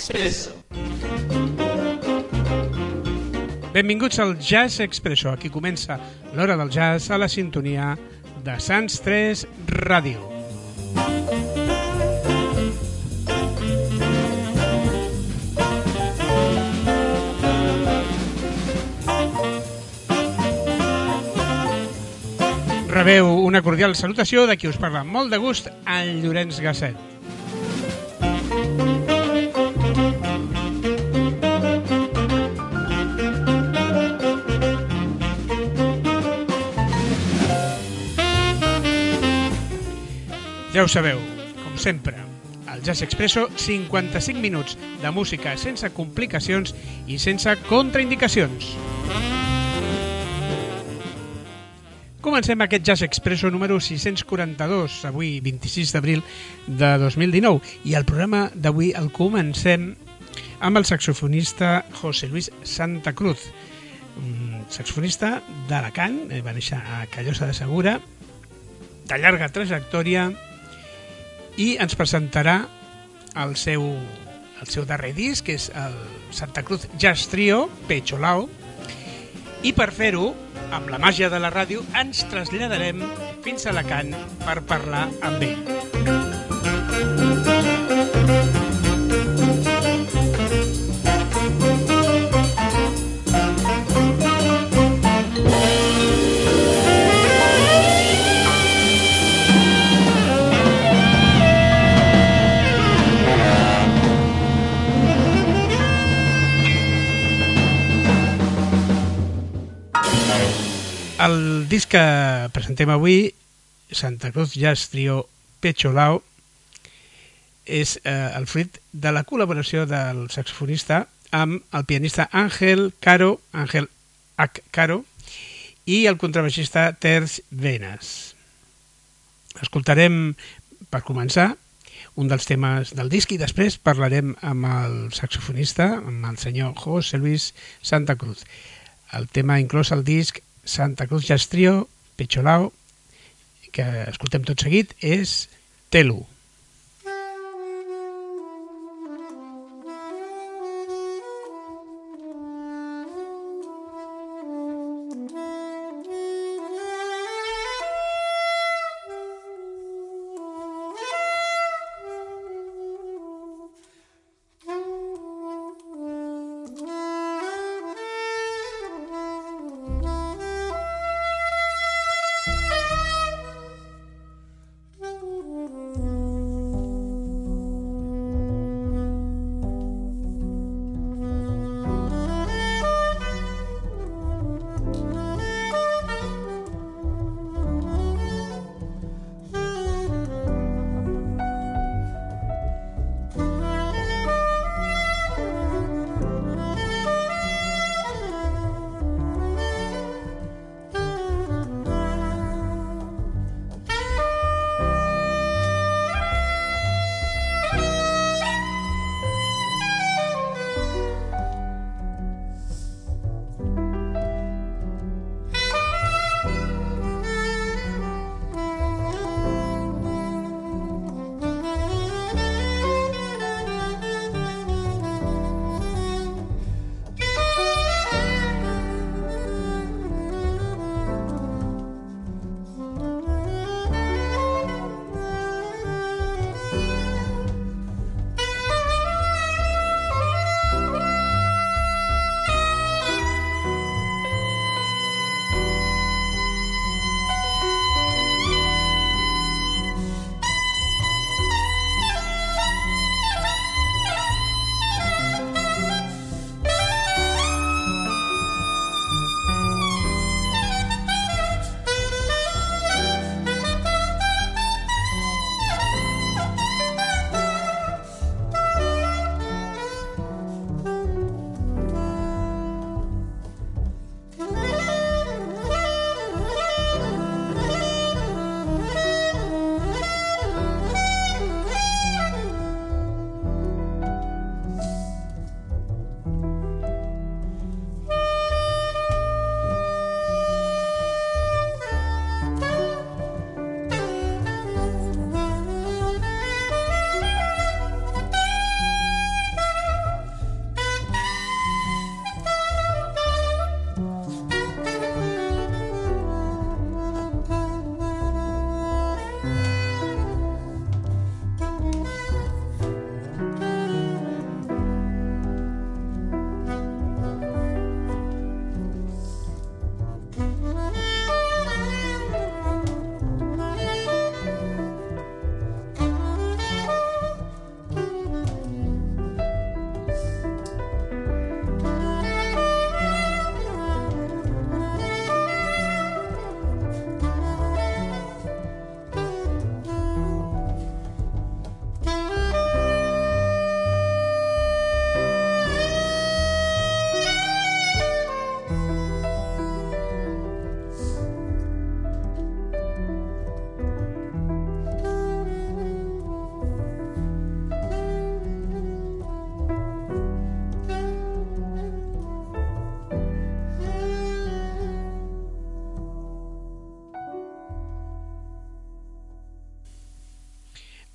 Expresso. Benvinguts al Jazz Expresso. Aquí comença l'hora del jazz a la sintonia de Sants 3 Ràdio. Rebeu una cordial salutació de qui us parla amb molt de gust, en Llorenç Gasset. Ja ho sabeu, com sempre, al Jazz Expresso 55 minuts de música sense complicacions i sense contraindicacions. Comencem aquest Jazz Expresso número 642, avui 26 d'abril de 2019, i el programa d'avui el comencem amb el saxofonista José Luis Santa Cruz, un saxofonista d'Alacant, va néixer a Callosa de Segura, de llarga trajectòria, i ens presentarà el seu darrer disc, que és el Santa Cruz Jazz Trio, Pecholao, i per fer-ho, amb la màgia de la ràdio, ens traslladarem fins a Alacant per parlar amb ell. El disc que presentem avui, Santa Cruz Jazz Trio Pecholao, és el fruit de la col·laboració del saxofonista amb el pianista Ángel H. Caro i el contrabaixista Terç Venas. Escoltarem, per començar, un dels temes del disc i després parlarem amb el saxofonista, amb el senyor José Luis Santa Cruz. El tema inclòs al disc Santa Cruz Jazz Trio Pecholao, que escoltem tot seguit, és Telu.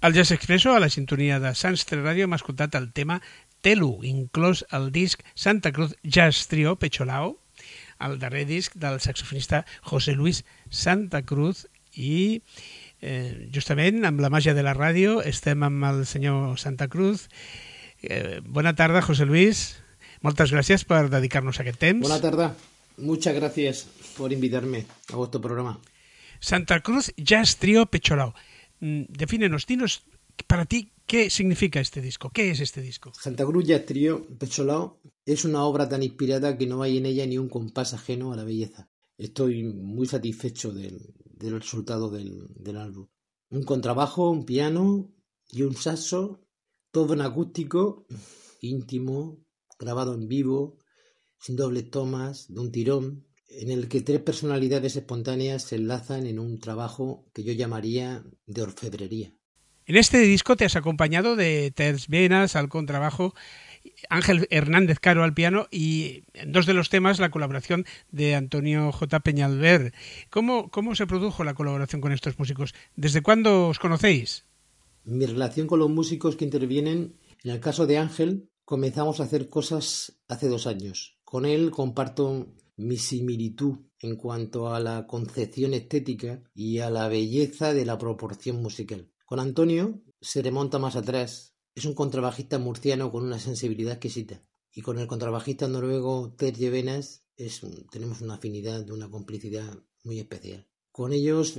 Al Jazz Expresso, a la sintonia de Sants 3 Ràdio, hem escoltat el tema Telu, inclòs el disc Santa Cruz Jazz Trio Pecholao, el darrer disc del saxofonista José Luis Santa Cruz, i justament amb la màgia de la ràdio estem amb el senyor Santa Cruz. Bona tarda, José Luis. Moltes gràcies per dedicar-nos aquest temps. Bona tarda. Muchas gracias por invitarme a vuestro programa. Santa Cruz Jazz Trio Pecholao. Defínenos, dinos para ti qué significa este disco, qué es este disco. Santa Cruz Jazz Trio Pecholao es una obra tan inspirada que no hay en ella ni un compás ajeno a la belleza. Estoy muy satisfecho del resultado del álbum. Un contrabajo, un piano y un saxo, todo en acústico, íntimo, grabado en vivo, sin dobles tomas, de un tirón, en el que tres personalidades espontáneas se enlazan en un trabajo que yo llamaría de orfebrería. En este disco te has acompañado de Terç Benas al contrabajo, Ángel Hernández Caro al piano y en dos de los temas la colaboración de Antonio J. Peñalver. ¿Cómo se produjo la colaboración con estos músicos? ¿Desde cuándo os conocéis? Mi relación con los músicos que intervienen, en el caso de Ángel, comenzamos a hacer cosas hace 2 años. Con él comparto mi similitud en cuanto a la concepción estética y a la belleza de la proporción musical. Con Antonio se remonta más atrás. Es un contrabajista murciano con una sensibilidad exquisita. Y con el contrabajista noruego Terç Benas tenemos una afinidad, una complicidad muy especial. Con ellos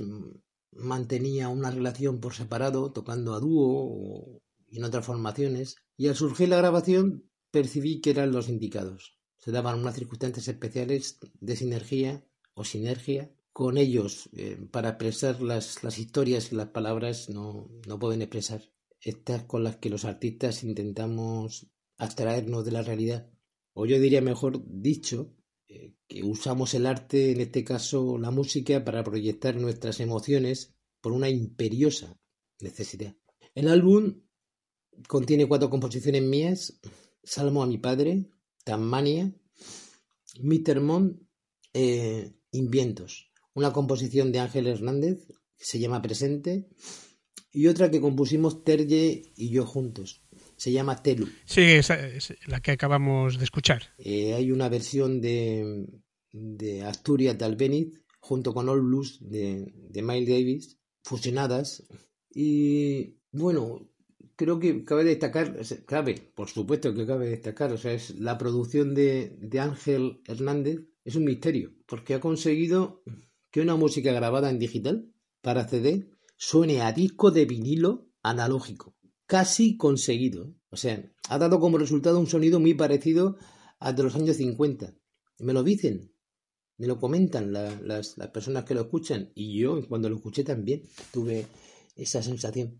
mantenía una relación por separado, tocando a dúo y en otras formaciones. Y al surgir la grabación percibí que eran los indicados. Se daban unas circunstancias especiales de sinergia o sinergia con ellos para expresar las historias que las palabras no pueden expresar. Estas con las que los artistas intentamos abstraernos de la realidad. O yo diría, mejor dicho, que usamos el arte, en este caso la música, para proyectar nuestras emociones por una imperiosa necesidad. El álbum contiene 4 composiciones mías: Salmo a mi padre, Tasmania, Mittermont, Invientos. Una composición de Ángel Hernández que se llama Presente y otra que compusimos Terje y yo juntos. Se llama Telu. Sí, esa es la que acabamos de escuchar. Hay una versión de Asturias de Albéniz junto con All Blues de Miles Davis, fusionadas. Y bueno, creo que cabe destacar, por supuesto que cabe destacar, o sea, es la producción de Ángel Hernández es un misterio, porque ha conseguido que una música grabada en digital para CD suene a disco de vinilo analógico. Casi conseguido. O sea, ha dado como resultado un sonido muy parecido al de los años 50. Me lo dicen, me lo comentan las personas que lo escuchan, y yo cuando lo escuché también tuve esa sensación.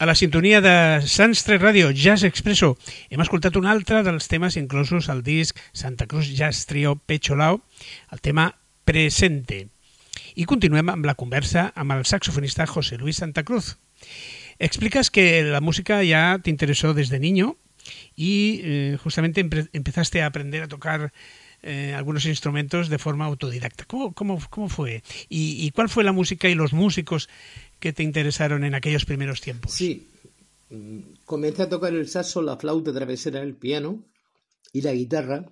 A la sintonia de Sants 3 Ràdio, Jazz Expresso, hem escoltat un altre dels temes inclosos al disc Santa Cruz Jazz Trio Pecho Lao, el tema Presente. I continuem amb la conversa amb el saxofonista José Luis Santa Cruz. Explicas que la música ya te interesó desde niño y justamente empezaste a aprender a tocar algunos instrumentos de forma autodidacta. ¿Cómo fue? ¿Y cuál fue la música y los músicos que te interesaron en aquellos primeros tiempos? Sí, comencé a tocar el saxo, la flauta travesera, el piano y la guitarra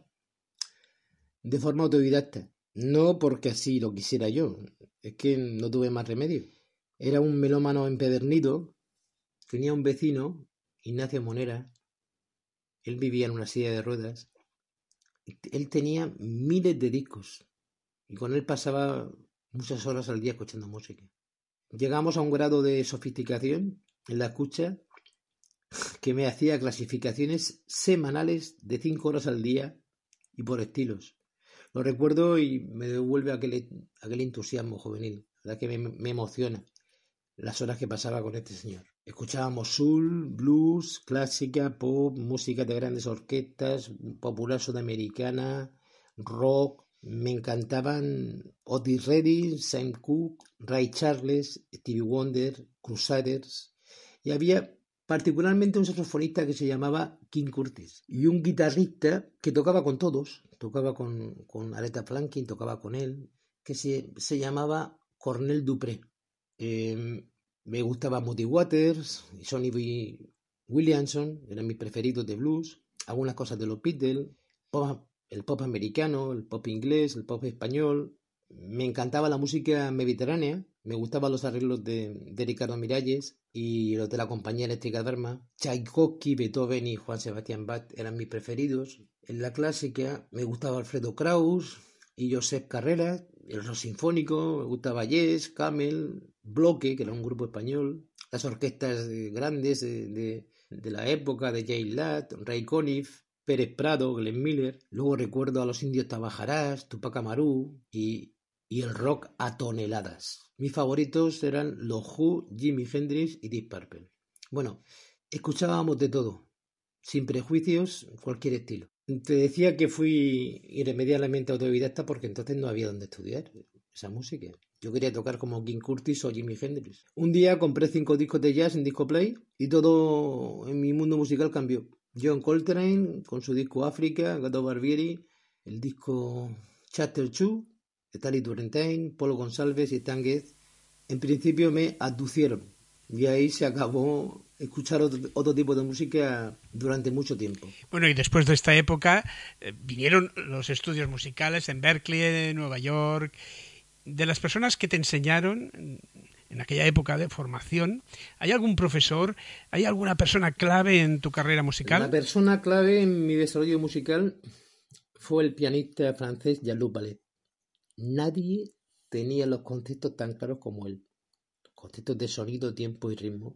de forma autodidacta. No porque así lo quisiera yo, es que no tuve más remedio. Era un melómano empedernido, tenía un vecino, Ignacio Monera, él vivía en una silla de ruedas, él tenía miles de discos y con él pasaba muchas horas al día escuchando música. Llegamos a un grado de sofisticación en la escucha que me hacía clasificaciones semanales de 5 horas al día y por estilos. Lo recuerdo y me devuelve aquel entusiasmo juvenil, la que me emociona las horas que pasaba con este señor. Escuchábamos soul, blues, clásica, pop, música de grandes orquestas, popular sudamericana, rock. Me encantaban Otis Redding, Sam Cooke, Ray Charles, Stevie Wonder, Crusaders. Y había particularmente un saxofonista que se llamaba King Curtis y un guitarrista que tocaba con todos, tocaba con Aretha Franklin, tocaba con él, que se llamaba Cornell Dupré. Me gustaba Muddy Waters y Sonny B. Williamson, eran mis preferidos de blues, algunas cosas de los Beatles, el pop americano, el pop inglés, el pop español. Me encantaba la música mediterránea, me gustaban los arreglos de Ricardo Miralles y los de la Compañía Eléctrica de Armas. Tchaikovsky, Beethoven y Juan Sebastián Bach eran mis preferidos. En la clásica me gustaba Alfredo Kraus y Josep Carreras, el rock sinfónico, me gustaba Yes, Camel, Bloque, que era un grupo español, las orquestas grandes de la época de Jay Ladd, Ray Conniff, Pérez Prado, Glenn Miller. Luego recuerdo a los Indios Tabajarás, Tupac Amaru y el rock a toneladas. Mis favoritos eran los Who, Jimi Hendrix y Deep Purple. Bueno, escuchábamos de todo, sin prejuicios, cualquier estilo. Te decía que fui irremediablemente autodidacta porque entonces no había donde estudiar esa música. Yo quería tocar como King Curtis o Jimi Hendrix. Un día compré 5 discos de jazz en Disco Play y todo en mi mundo musical cambió. John Coltrane con su disco África, Gato Barbieri, el disco Chapter 2, Stanley Turrentine, Polo González y Stan Getz, en principio me aducieron y ahí se acabó escuchar otro tipo de música durante mucho tiempo. Bueno, y después de esta época vinieron los estudios musicales en Berkeley, en Nueva York. De las personas que te enseñaron en aquella época de formación, ¿hay algún profesor, hay alguna persona clave en tu carrera musical? La persona clave en mi desarrollo musical fue el pianista francés Jean-Luc Ballet. Nadie tenía los conceptos tan claros como él. Conceptos de sonido, tiempo y ritmo.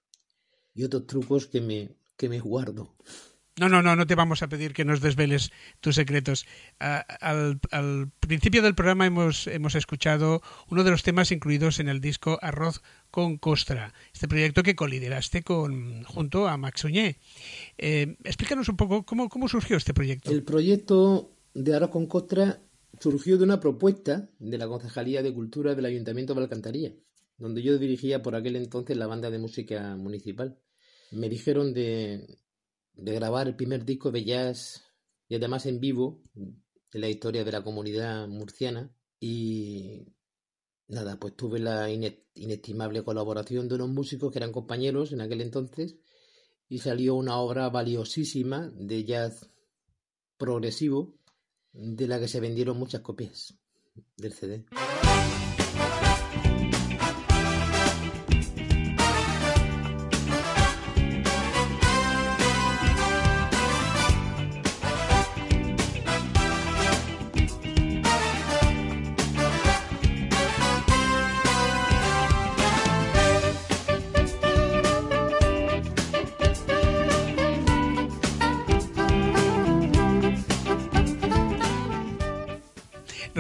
Y otros trucos que me guardo. No te vamos a pedir que nos desveles tus secretos. Al principio del programa hemos escuchado uno de los temas incluidos en el disco Arroz con Costra, este proyecto que colideraste junto a Max Oñé. Explícanos un poco cómo surgió este proyecto. El proyecto de Arroz con Costra surgió de una propuesta de la Concejalía de Cultura del Ayuntamiento de Alcantarilla, donde yo dirigía por aquel entonces la banda de música municipal. Me dijeron de grabar el primer disco de jazz y además en vivo de la historia de la comunidad murciana y nada, pues tuve la inestimable colaboración de unos músicos que eran compañeros en aquel entonces y salió una obra valiosísima de jazz progresivo de la que se vendieron muchas copias del CD.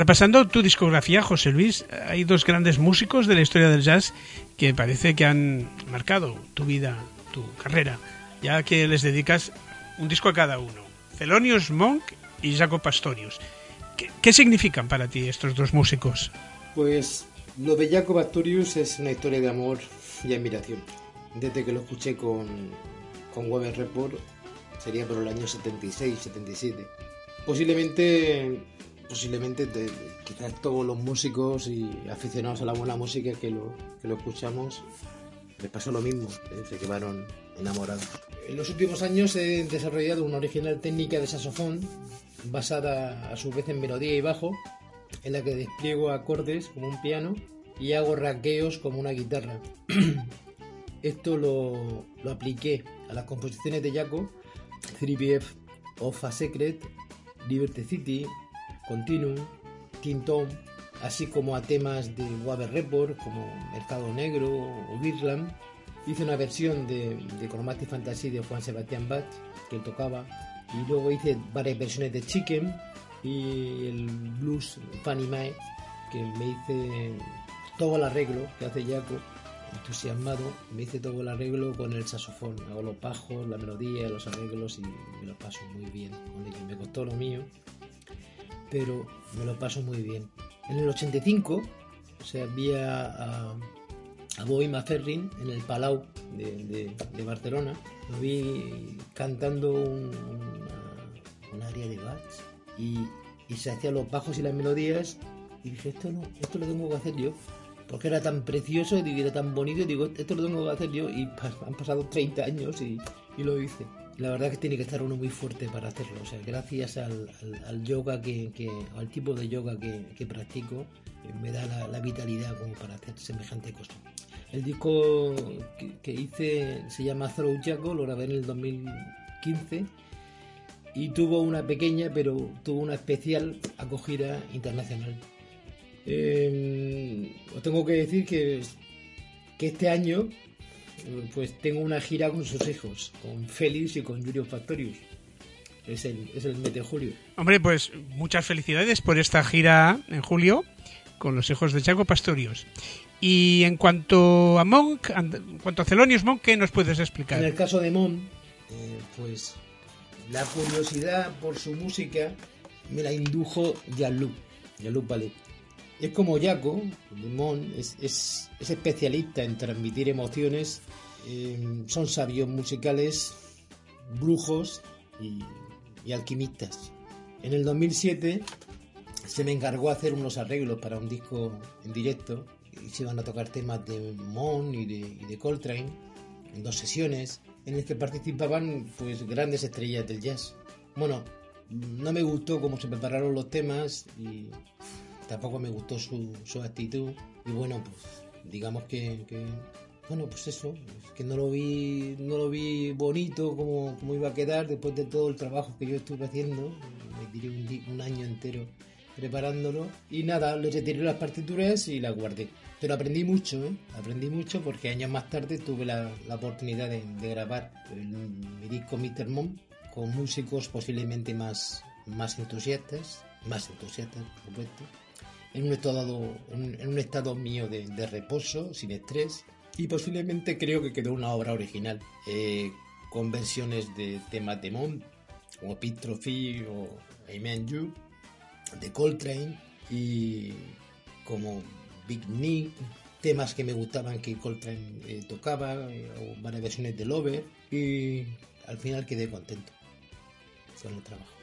Repasando tu discografía, José Luis, hay dos grandes músicos de la historia del jazz que parece que han marcado tu vida, tu carrera, ya que les dedicas un disco a cada uno. Thelonious Monk y Jaco Pastorius. ¿Qué significan para ti estos dos músicos? Pues lo de Jaco Pastorius es una historia de amor y admiración. Desde que lo escuché con Weber Report, sería por el año 76, 77. Posiblemente quizás todos los músicos y aficionados a la buena música que lo escuchamos les pasó lo mismo, se quedaron enamorados. En los últimos años he desarrollado una original técnica de saxofón basada a su vez en melodía y bajo, en la que despliego acordes como un piano y hago rasgueos como una guitarra. Esto lo apliqué a las composiciones de Jaco, 3BF, Of a Secret, Liberty City, Continuum, King Tom, así como a temas de Weber Report como Mercado Negro o Birland. Hice una versión de Chromatic Fantasy de Juan Sebastián Bach que él tocaba, y luego hice varias versiones de Chicken y el blues Fanny Mae, que me hice todo el arreglo que hace Jaco. Entusiasmado, me hice todo el arreglo con el saxofón, hago los bajos, la melodía, los arreglos y me lo paso muy bien. Me costó lo mío, pero me lo paso muy bien. En el 85 vi a Bobby McFerrin en el Palau de Barcelona. Lo vi cantando un área de Bach y se hacían los bajos y las melodías, y dije, esto lo tengo que hacer yo, porque era tan precioso y era tan bonito, y digo, esto lo tengo que hacer yo, y han pasado 30 años y lo hice. La verdad es que tiene que estar uno muy fuerte para hacerlo, o sea, gracias al yoga al tipo de yoga que practico, me da la vitalidad como para hacer semejante cosa. El disco que hice se llama Through Jaco, lo grabé en el 2015 y tuvo una pequeña, pero tuvo una especial acogida internacional. Os tengo que decir que este año pues tengo una gira con sus hijos, con Félix y con Julio Factorius. Es el mes de julio. Hombre, pues muchas felicidades por esta gira en julio con los hijos de Jaco Pastorius. Y en cuanto a Monk, en cuanto a Thelonious Monk, ¿qué nos puedes explicar? En el caso de Monk, pues la curiosidad por su música me la indujo Jean-Luc Palais. Es como Jaco, Monk es especialista en transmitir emociones, son sabios musicales, brujos y alquimistas. En el 2007 se me encargó hacer unos arreglos para un disco en directo, y se iban a tocar temas de Monk y de Coltrane en 2 sesiones, en las que participaban pues grandes estrellas del jazz. Bueno, no me gustó cómo se prepararon los temas y tampoco me gustó su actitud, y bueno, pues digamos que bueno, pues eso, es que no lo vi bonito como iba a quedar después de todo el trabajo que yo estuve haciendo. Me tiré un año entero preparándolo, y nada, le retiré las partituras y las guardé. Pero aprendí mucho porque años más tarde tuve la oportunidad de grabar mi disco Mr. Monk con músicos posiblemente más entusiastas, por supuesto, en un estado mío de reposo, sin estrés, y posiblemente creo que quedó una obra original, con versiones de temas de Monk, como Pete Trophy o Amen You, de Coltrane, y como Big Nick, temas que me gustaban que Coltrane tocaba, o varias versiones de Lover, y al final quedé contento con el trabajo.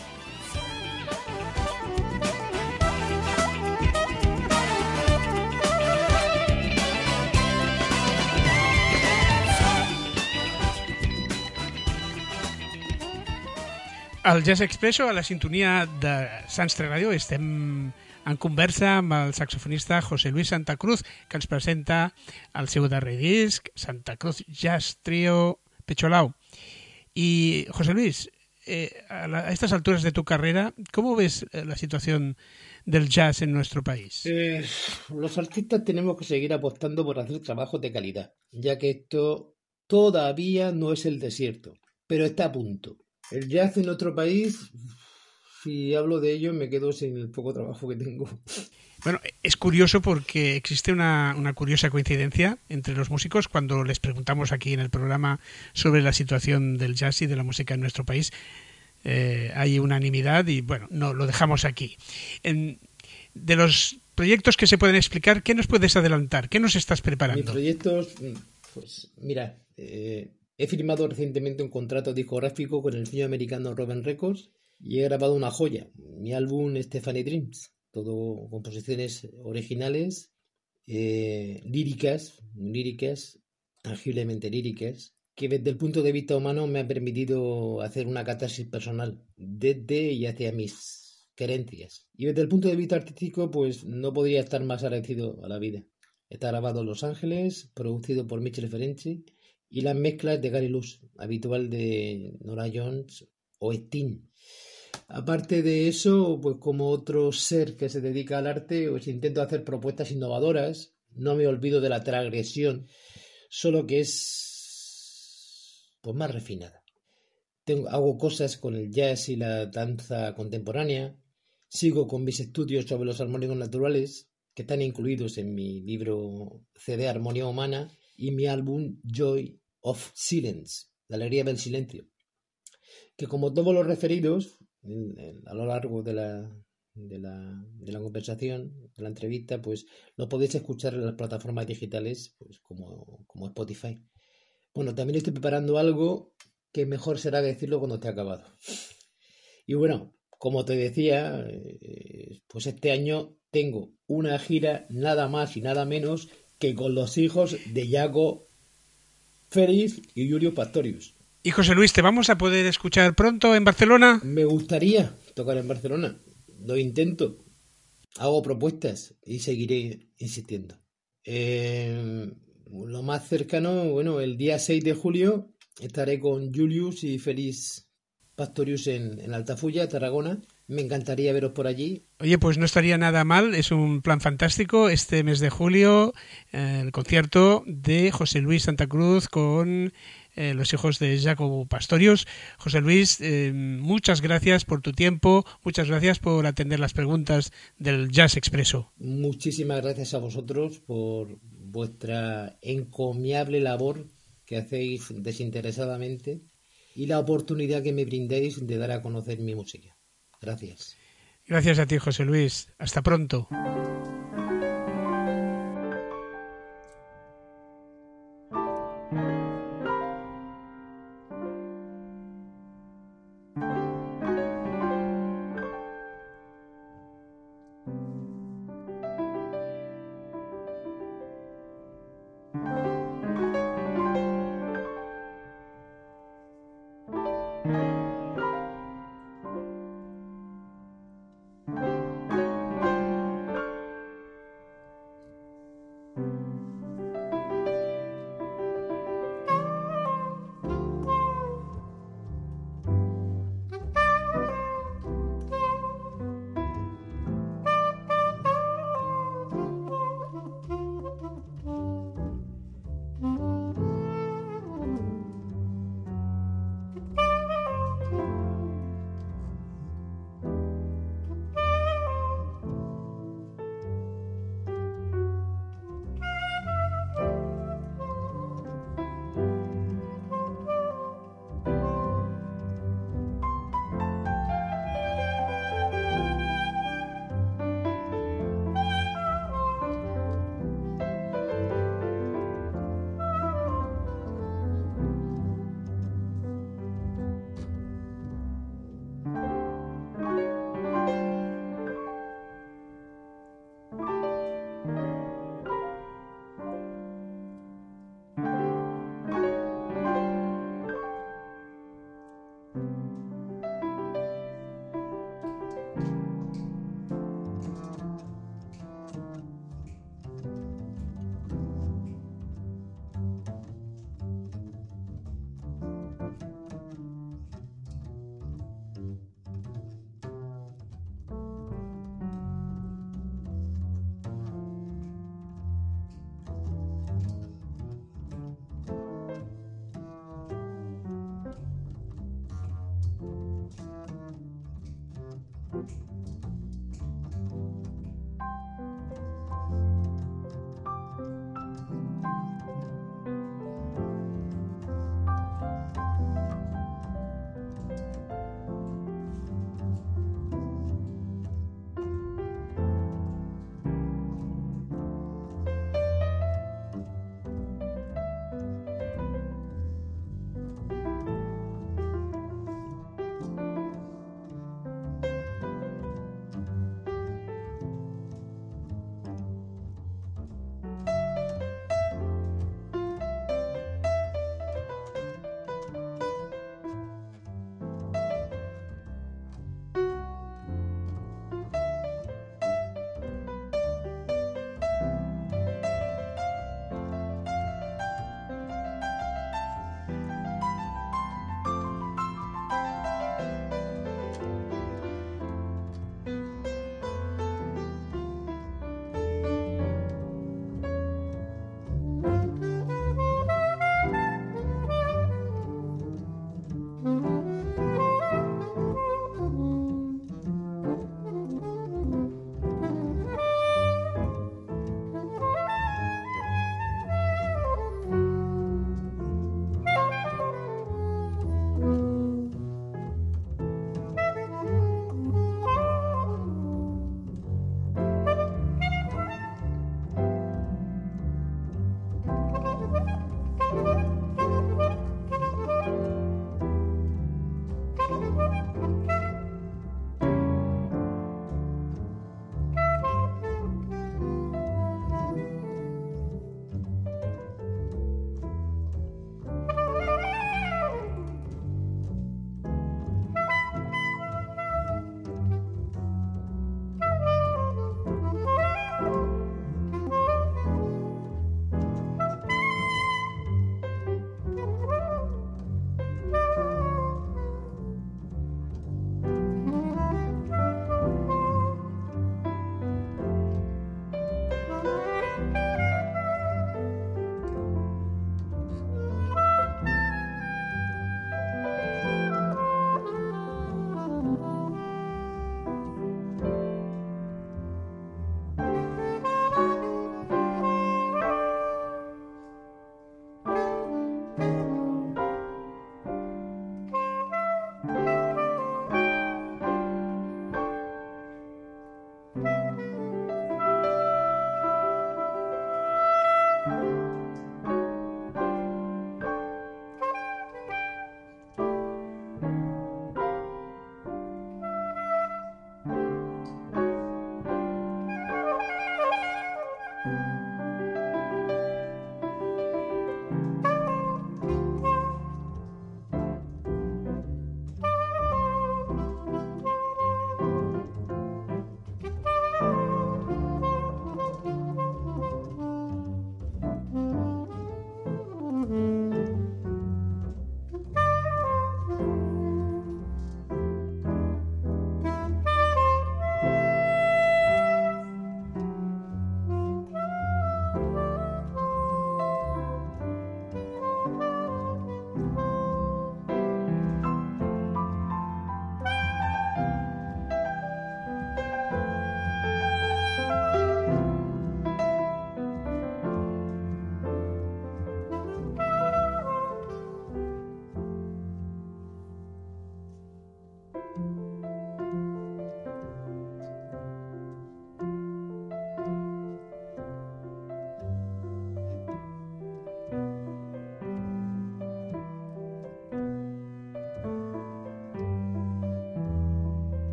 Al Jazz Expresso, a la sintonia de Sants3 Ràdio, estem en conversa amb el saxofonista José Luis Santa Cruz, que ens presenta el seu darrer disc, Santa Cruz Jazz Trio Pecho Lao. Y, José Luis, a estas alturas de tu carrera, ¿cómo ves la situación del jazz en nuestro país? Los artistas tenemos que seguir apostando por hacer trabajos de calidad, ya que esto todavía no es el desierto, pero está a punto. El jazz en nuestro país si hablo de ello me quedo sin el poco trabajo que tengo. Bueno, es curioso porque existe una curiosa coincidencia entre los músicos cuando les preguntamos aquí en el programa sobre la situación del jazz y de la música en nuestro país. Hay unanimidad y bueno, no lo dejamos aquí. De los proyectos que se pueden explicar, ¿qué nos puedes adelantar? ¿Qué nos estás preparando? Mis proyectos, pues mira, he firmado recientemente un contrato discográfico con el sello americano Robin Records y he grabado una joya, mi álbum Stephanie Dreams, todo composiciones originales, líricas, tangiblemente líricas, que desde el punto de vista humano me ha permitido hacer una catarsis personal desde y hacia mis querencias. Y desde el punto de vista artístico, pues no podría estar más agradecido a la vida. Está grabado en Los Ángeles, producido por Michel Ferenci, y las mezclas de Gary Luz, habitual de Nora Jones o Sting. Aparte de eso, pues como otro ser que se dedica al arte, pues intento hacer propuestas innovadoras, no me olvido de la transgresión, solo que es pues más refinada. Hago cosas con el jazz y la danza contemporánea, sigo con mis estudios sobre los armónicos naturales, que están incluidos en mi libro CD Armonía Humana y mi álbum Joy of Silence, la alegría del silencio, que como todos los referidos a lo largo de la conversación, de la entrevista, pues lo podéis escuchar en las plataformas digitales, pues como Spotify. Bueno, también estoy preparando algo que mejor será decirlo cuando esté acabado. Y bueno, como te decía, pues este año tengo una gira nada más y nada menos que con los hijos de Jaco Félix y Julio Pastorius. Y José Luis, ¿te vamos a poder escuchar pronto en Barcelona? Me gustaría tocar en Barcelona. Lo intento. Hago propuestas y seguiré insistiendo. Lo más cercano, bueno, el día 6 de julio estaré con Julius y Félix Pastorius en Altafulla, Tarragona. Me encantaría veros por allí. Oye, pues no estaría nada mal, es un plan fantástico este mes de julio, el concierto de José Luis Santa Cruz con los hijos de Jaco Pastorius. José Luis, muchas gracias por tu tiempo, muchas gracias por atender las preguntas del Jazz Expreso. Muchísimas gracias a vosotros por vuestra encomiable labor que hacéis desinteresadamente y la oportunidad que me brindáis de dar a conocer mi música. Gracias. Gracias a ti, José Luis. Hasta pronto.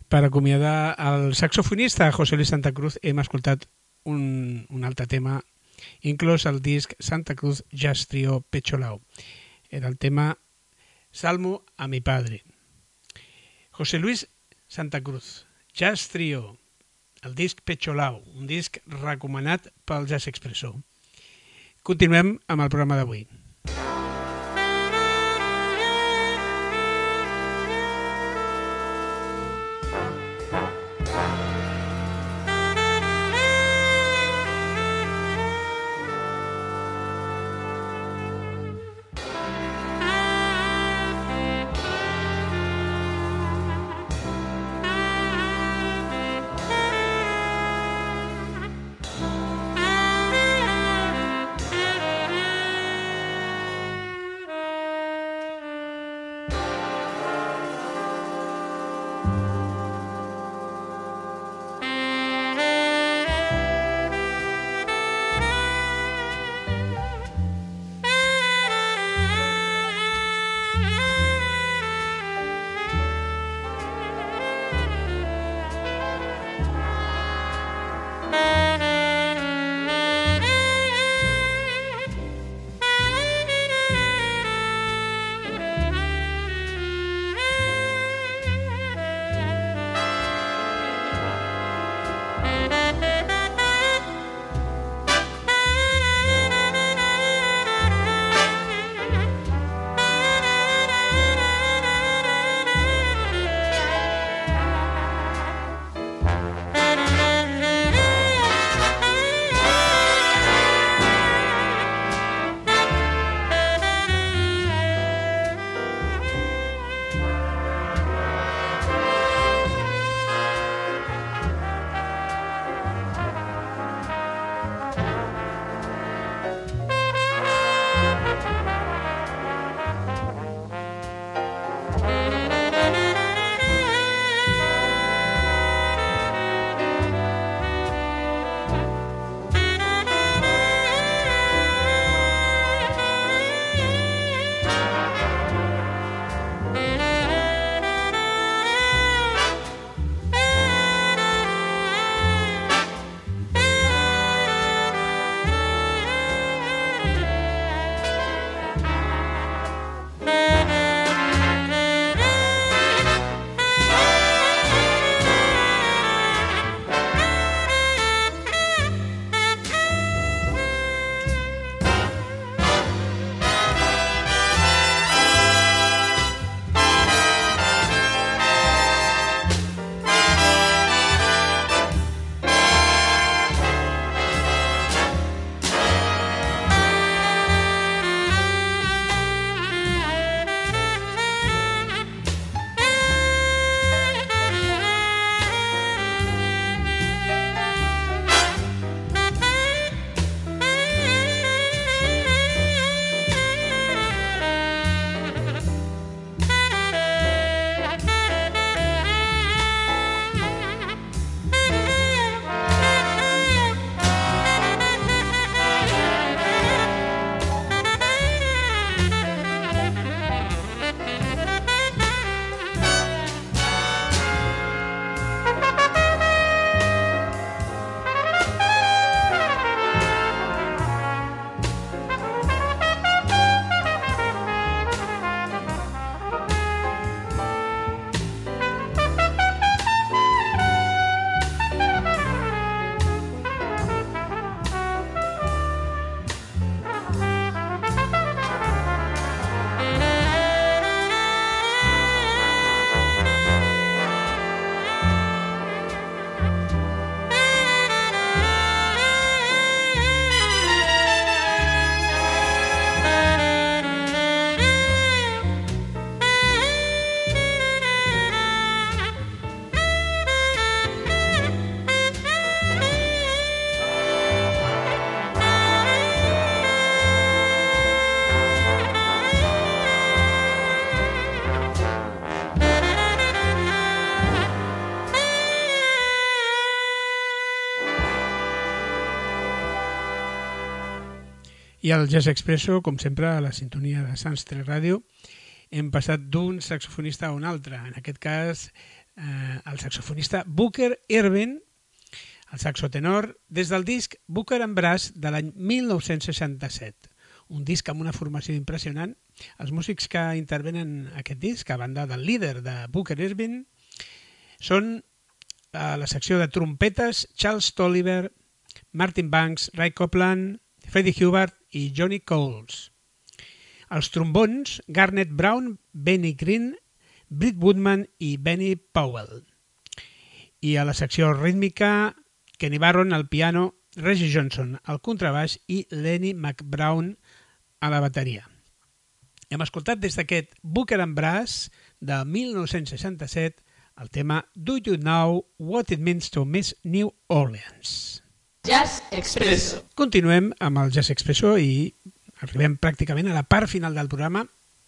Per acomiadar el saxofonista José Luis Santa Cruz hem escoltat un altre tema inclòs al disc Santa Cruz Jazz Trio Pecho Lao. Era el tema Salmo a mi padre. José Luis Santa Cruz, Jazz Trio, el disc Pecho Lao, un disc recomanat pel Jazz Expresso. Continuem amb el programa d'avui. I al Jazz Expresso, com sempre, a la sintonia de Sants 3 Ràdio, hem passat d'un saxofonista a un altre. En aquest cas, el saxofonista Booker Ervin, el saxotenor, des del disc Booker and Brass de l'any 1967. Un disc amb una formació impressionant. Els músics que intervenen en aquest disc, a banda del líder de Booker Ervin, són a la secció de trompetes Charles Tolliver, Martin Banks, Ray Copeland, Freddie Hubbard i Johnny Coles. Els trombons, Garnet Brown, Benny Green, Britt Woodman i Benny Powell. I a la secció rítmica, Kenny Barron al piano, Reggie Johnson al contrabaix i Lenny McBrown a la bateria. Hem escoltat des d'aquest Booker and Brass de 1967 el tema Do You Know What It Means to Miss New Orleans? Jazz Expresso. Continuem amb el Jazz Expresso i arribem pràcticament a la part final del programa.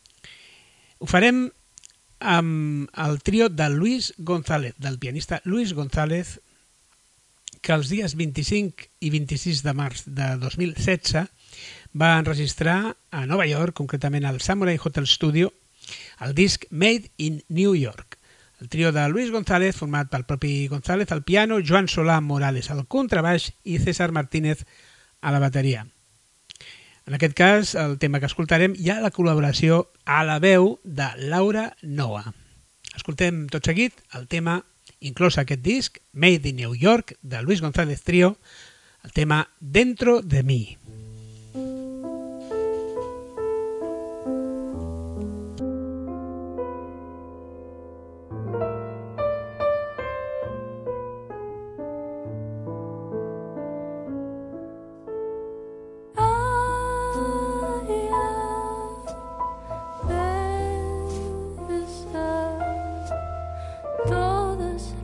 Ho farem amb el trio de Luis González, del pianista Luis González, que els dies 25 i 26 de març de 2016 va enregistrar a Nova York, concretament al Samurai Hotel Studio, el disc Made in New York. El trio de Luis González, format pel propi González al piano, Joan Solà Morales al contrabaix i César Martínez a la bateria. En aquest cas, el tema que escoltarem hi ha la col·laboració a la veu de Laura Noa. Escoltem tot seguit el tema inclòs a aquest disc, Made in New York, de Luis González Trio, el tema Dentro de mi.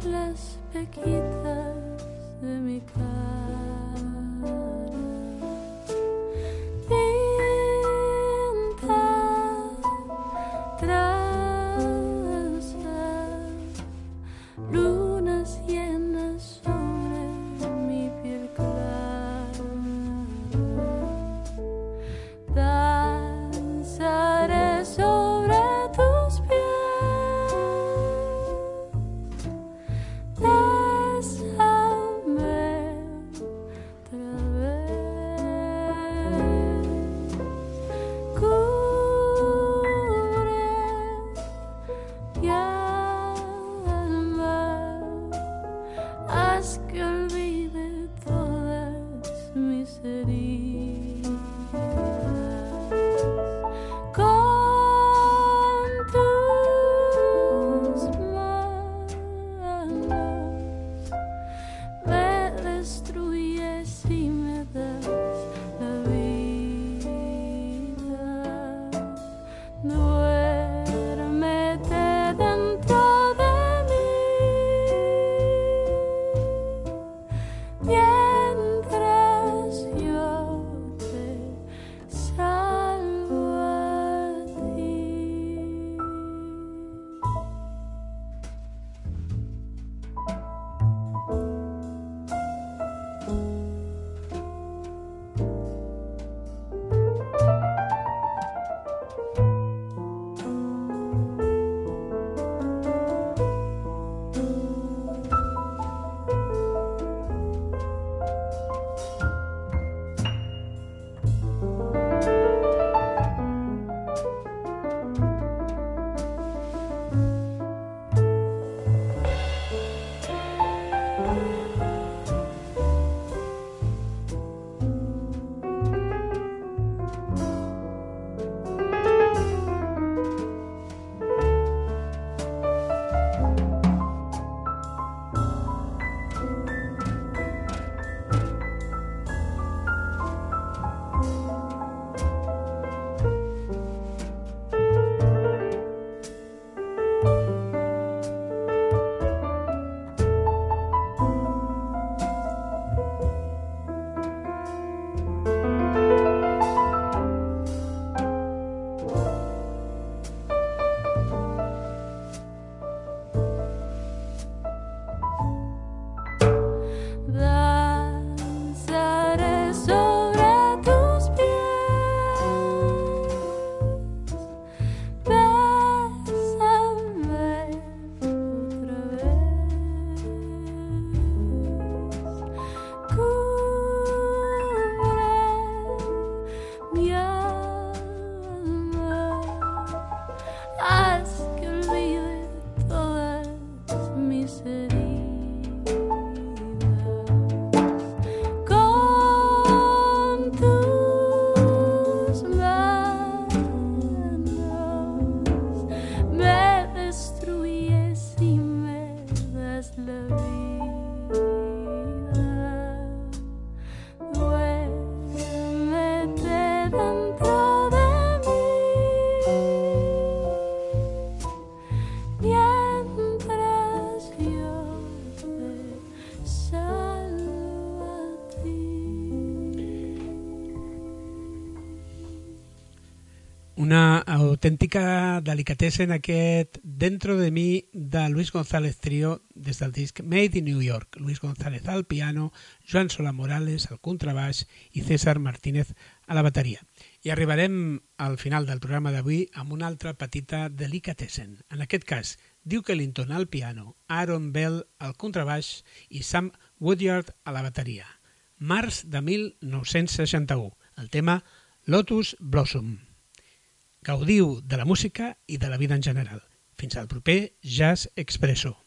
De mi cara autèntica delicatessen aquest Dentro de mi de Luis González Trio des del disc Made in New York. Luis González al piano, Joan Solà Morales al contrabaix i César Martínez a la bateria. I arribarem al final del programa d'avui amb una altra petita delicatessen. En aquest cas, Duke Ellington al piano, Aaron Bell al contrabaix i Sam Woodyard a la bateria. Març de 1961. El tema Lotus Blossom. Gaudiu de la música i de la vida en general. Fins al proper Jazz Expresso.